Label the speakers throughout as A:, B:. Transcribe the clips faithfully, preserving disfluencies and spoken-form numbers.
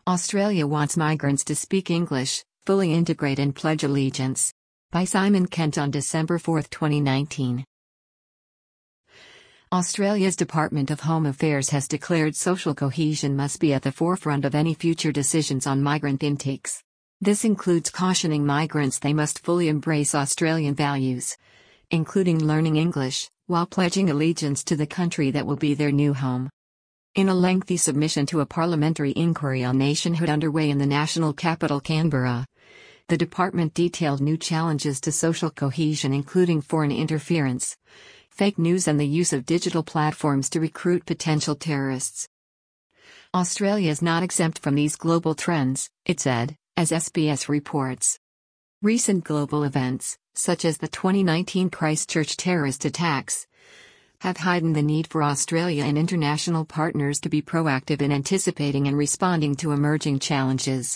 A: Australia wants migrants to speak English, fully integrate and pledge allegiance. By Simon Kent on December fourth, twenty nineteen. Australia's Department of Home Affairs has declared social cohesion must be at the forefront of any future decisions on migrant intakes. This includes cautioning migrants they must fully embrace Australian values, including learning English, while pledging allegiance to the country that will be their new home. In a lengthy submission to a parliamentary inquiry on nationhood underway in the national capital Canberra, the department detailed new challenges to social cohesion, including foreign interference, fake news, and the use of digital platforms to recruit potential terrorists. Australia is not exempt from these global trends, it said, as S B S reports. Recent global events, such as the twenty nineteen Christchurch terrorist attacks, have heightened the need for Australia and international partners to be proactive in anticipating and responding to emerging challenges.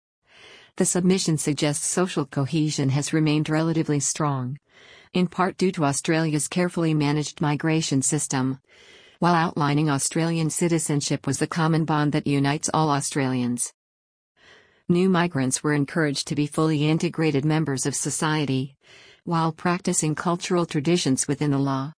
A: The submission suggests social cohesion has remained relatively strong, in part due to Australia's carefully managed migration system, while outlining Australian citizenship was the common bond that unites all Australians. New migrants were encouraged to be fully integrated members of society, while practicing cultural traditions within the law.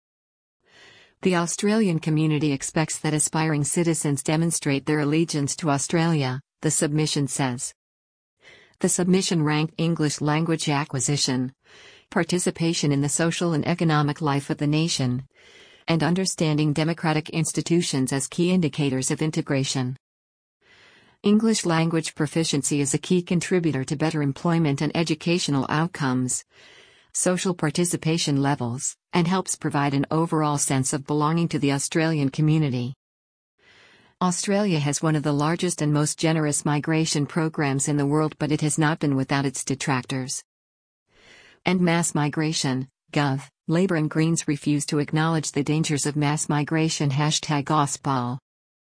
A: The Australian community expects that aspiring citizens demonstrate their allegiance to Australia, the submission says. The submission ranked English language acquisition, participation in the social and economic life of the nation, and understanding democratic institutions as key indicators of integration. English language proficiency is a key contributor to better employment and educational outcomes, social participation levels, and helps provide an overall sense of belonging to the Australian community. Australia has one of the largest and most generous migration programs in the world, but it has not been without its detractors. End mass migration, Gov, Labor and Greens refuse to acknowledge the dangers of mass migration. Hashtag Auspal.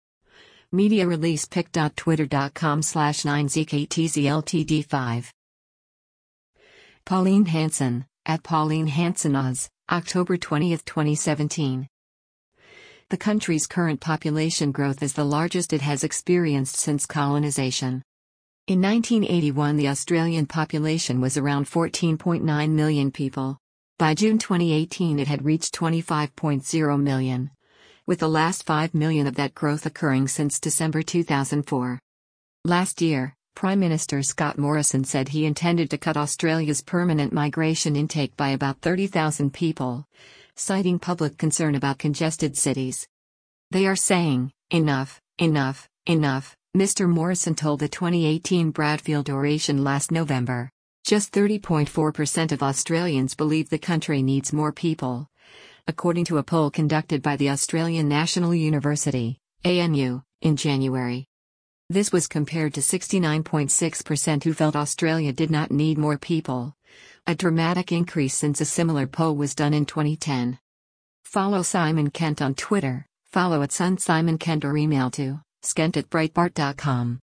A: Media release pic.twitter.com slash 9zktzltd five. Pauline Hanson, at Pauline Hanson Oz, October twentieth, twenty seventeen. The country's current population growth is the largest it has experienced since colonization. In nineteen eighty-one, the Australian population was around fourteen point nine million people. By June twenty eighteen, it had reached twenty-five point zero million, with the last five million of that growth occurring since December two thousand four. Last year, Prime Minister Scott Morrison said he intended to cut Australia's permanent migration intake by about thirty thousand people, citing public concern about congested cities. "They are saying, enough, enough, enough," Mister Morrison told the twenty eighteen Bradfield oration last November. Just thirty point four percent of Australians believe the country needs more people, according to a poll conducted by the Australian National University, A N U, in January. This was compared to sixty-nine point six percent who felt Australia did not need more people, a dramatic increase since a similar poll was done in twenty ten. Follow Simon Kent on Twitter, follow at Sun Simon Kent, or email to skent at breitbart dot com.